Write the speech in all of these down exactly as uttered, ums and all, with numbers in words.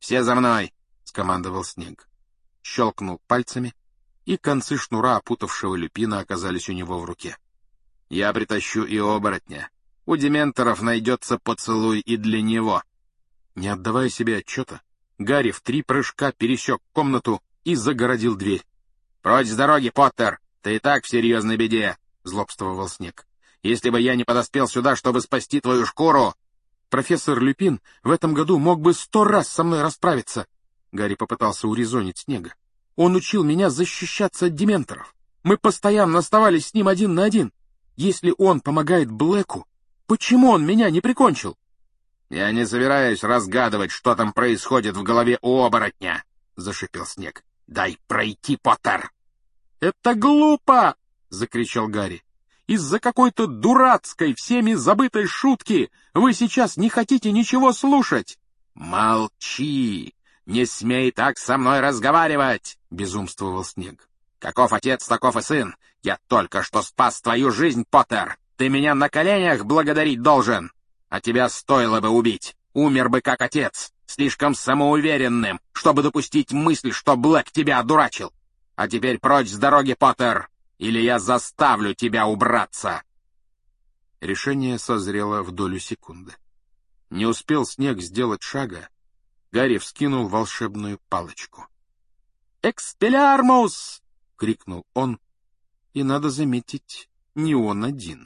«Все за мной!» — скомандовал Снег. Щелкнул пальцами, и концы шнура, опутавшего Люпина, оказались у него в руке. «Я притащу и оборотня. У дементоров найдется поцелуй и для него». Не отдавая себе отчета, Гарри в три прыжка пересек комнату и загородил дверь. «Прочь с дороги, Поттер! Ты и так в серьезной беде!» — злобствовал Снег. «Если бы я не подоспел сюда, чтобы спасти твою шкуру...» «Профессор Люпин в этом году мог бы сто раз со мной расправиться!» Гарри попытался урезонить Снега. «Он учил меня защищаться от дементоров. Мы постоянно оставались с ним один на один. Если он помогает Блэку, почему он меня не прикончил?» «Я не собираюсь разгадывать, что там происходит в голове у оборотня!» — зашипел Снег. «Дай пройти, Поттер!» «Это глупо!» — закричал Гарри. «Из-за какой-то дурацкой, всеми забытой шутки вы сейчас не хотите ничего слушать!» «Молчи! Не смей так со мной разговаривать!» — безумствовал Снег. «Каков отец, таков и сын! Я только что спас твою жизнь, Поттер! Ты меня на коленях благодарить должен! А тебя стоило бы убить! Умер бы как отец, слишком самоуверенным, чтобы допустить мысль, что Блэк тебя одурачил! А теперь прочь с дороги, Поттер, или я заставлю тебя убраться!» Решение созрело в долю секунды. Не успел Снег сделать шага, Гарри вскинул волшебную палочку. «Экспеллиармус!» — крикнул он, и, надо заметить, не он один.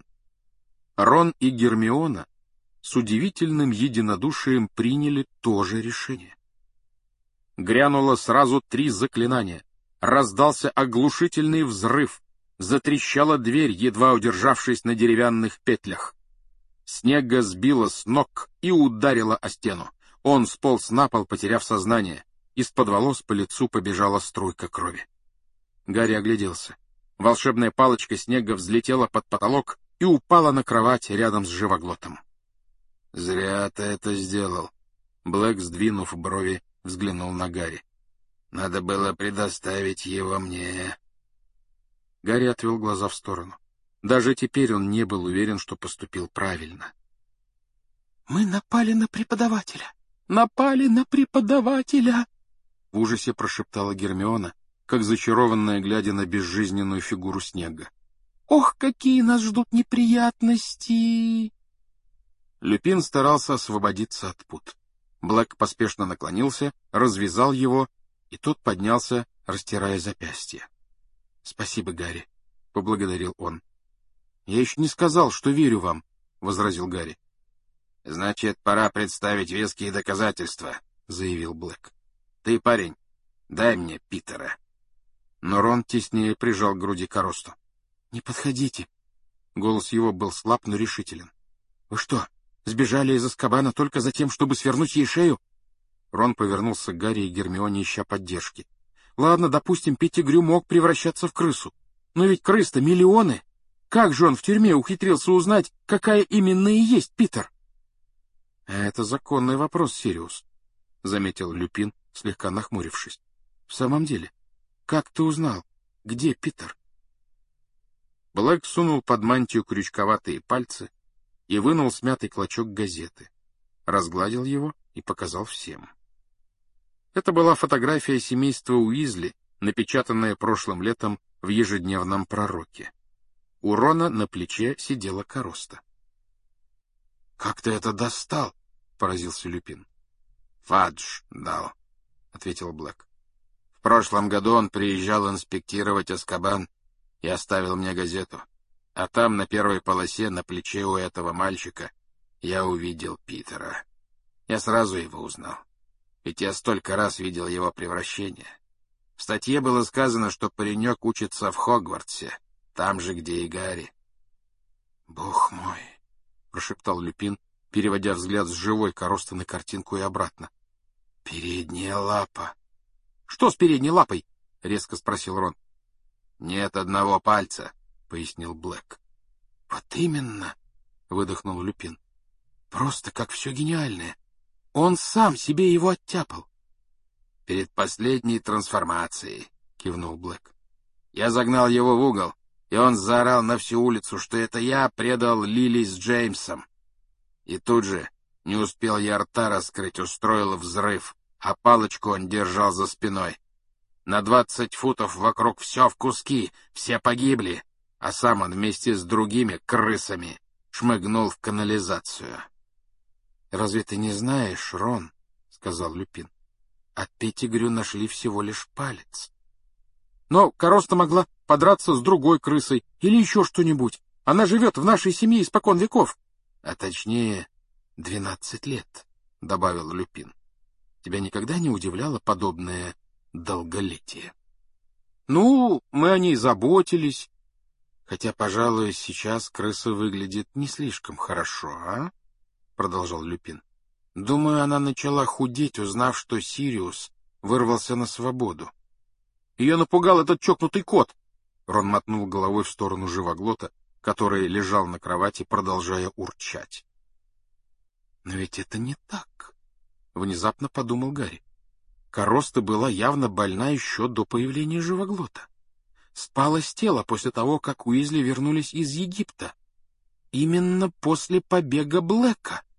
Рон и Гермиона с удивительным единодушием приняли то же решение. Грянуло сразу три заклинания, раздался оглушительный взрыв, затрещала дверь, едва удержавшись на деревянных петлях. Снега сбила с ног и ударила о стену. Он сполз на пол, потеряв сознание. Из-под волос по лицу побежала струйка крови. Гарри огляделся. Волшебная палочка Снега взлетела под потолок и упала на кровать рядом с живоглотом. «Зря ты это сделал», — Блэк, сдвинув брови, взглянул на Гарри. «Надо было предоставить его мне». Гарри отвел глаза в сторону. Даже теперь он не был уверен, что поступил правильно. «Мы напали на преподавателя! Напали на преподавателя!» В ужасе прошептала Гермиона, как зачарованная, глядя на безжизненную фигуру Снега. «Ох, какие нас ждут неприятности!» Люпин старался освободиться от пут. Блэк поспешно наклонился, развязал его, и тот поднялся, растирая запястье. «Спасибо, Гарри», — поблагодарил он. «Я еще не сказал, что верю вам», — возразил Гарри. «Значит, пора представить веские доказательства», — заявил Блэк. «Ты, парень, дай мне Питера». Но Рон теснее прижал к груди коросту. «Не подходите». Голос его был слаб, но решителен. «Вы что, сбежали из Азкабана только за тем, чтобы свернуть ей шею?» Рон повернулся к Гарри и Гермионе, ища поддержки. «Ладно, допустим, Петтигрю мог превращаться в крысу. Но ведь крыс-то миллионы. Как же он в тюрьме ухитрился узнать, какая именно и есть Питер?» «Это законный вопрос, Сириус», — заметил Люпин, слегка нахмурившись. «В самом деле, как ты узнал, где Питер?» Блэк сунул под мантию крючковатые пальцы и вынул смятый клочок газеты, разгладил его и показал всем. Это была фотография семейства Уизли, напечатанная прошлым летом в ежедневном пророке. У Рона на плече сидела короста. — Как ты это достал? — поразился Люпин. — Фадж дал, — ответил Блэк. — В прошлом году он приезжал инспектировать Азкабан и оставил мне газету. А там, на первой полосе, на плече у этого мальчика, я увидел Питера. Я сразу его узнал. Ведь я столько раз видел его превращение. В статье было сказано, что паренек учится в Хогвартсе, там же, где и Гарри. — Бог мой! — прошептал Люпин, переводя взгляд с живой коросты на картинку и обратно. — Передняя лапа! — Что с передней лапой? — резко спросил Рон. — Нет одного пальца, — пояснил Блэк. — Вот именно! — выдохнул Люпин. — Просто как все гениальное. Он сам себе его оттяпал. — Перед последней трансформацией, — кивнул Блэк. Я загнал его в угол, и он заорал на всю улицу, что это я предал Лили с Джеймсом. И тут же, не успел я рта раскрыть, устроил взрыв, а палочку он держал за спиной. На двадцать футов вокруг все в куски, все погибли, а сам он вместе с другими крысами шмыгнул в канализацию. — Разве ты не знаешь, Рон, — сказал Люпин, — от Петтигрю нашли всего лишь палец. Но Короста могла подраться с другой крысой или еще что-нибудь. Она живет в нашей семье испокон веков. — А точнее, двенадцать лет, — добавил Люпин. — Тебя никогда не удивляло подобное долголетие? — Ну, мы о ней заботились. Хотя, пожалуй, сейчас крыса выглядит не слишком хорошо, а? — продолжал Люпин. — Думаю, она начала худеть, узнав, что Сириус вырвался на свободу. Ее напугал этот чокнутый кот. Рон мотнул головой в сторону живоглота, который лежал на кровати, продолжая урчать. Но ведь это не так, — внезапно подумал Гарри. Короста была явно больна еще до появления живоглота. Спала с тела после того, как Уизли вернулись из Египта. Именно после побега Блэка.